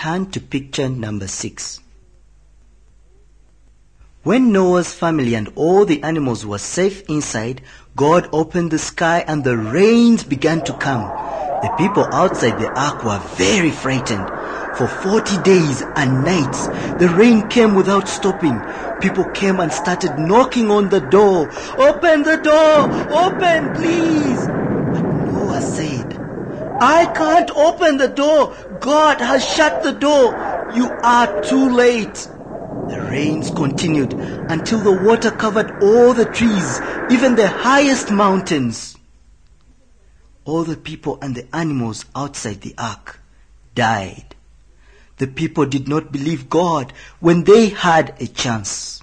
turn to picture number 6. When Noah's family and all the animals were safe inside, God opened the sky and the rains began to come. The people outside the ark were very frightened. For 40 days and nights, the rain came without stopping. People came and started knocking on the door. "Open the door! Open, please!" But Noah said, "I can't open the door. God has shut the door. You are too late." The rains continued until the water covered all the trees, even the highest mountains. All the people and the animals outside the ark died. The people did not believe God when they had a chance.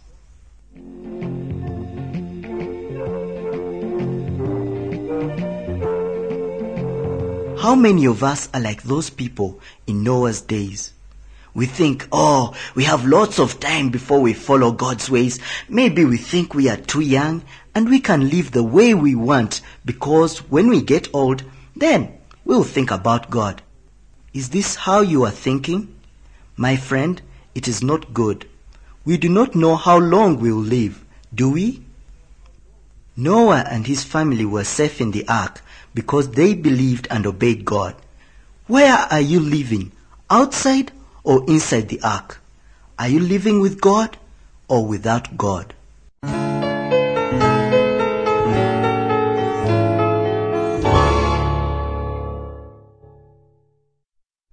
How many of us are like those people in Noah's days? We think, we have lots of time before we follow God's ways. Maybe we think we are too young and we can live the way we want because when we get old, then we'll think about God. Is this how you are thinking? My friend, it is not good. We do not know how long we'll live, do we? Noah and his family were safe in the ark because they believed and obeyed God. Where are you living? Outside or inside the ark? Are you living with God or without God?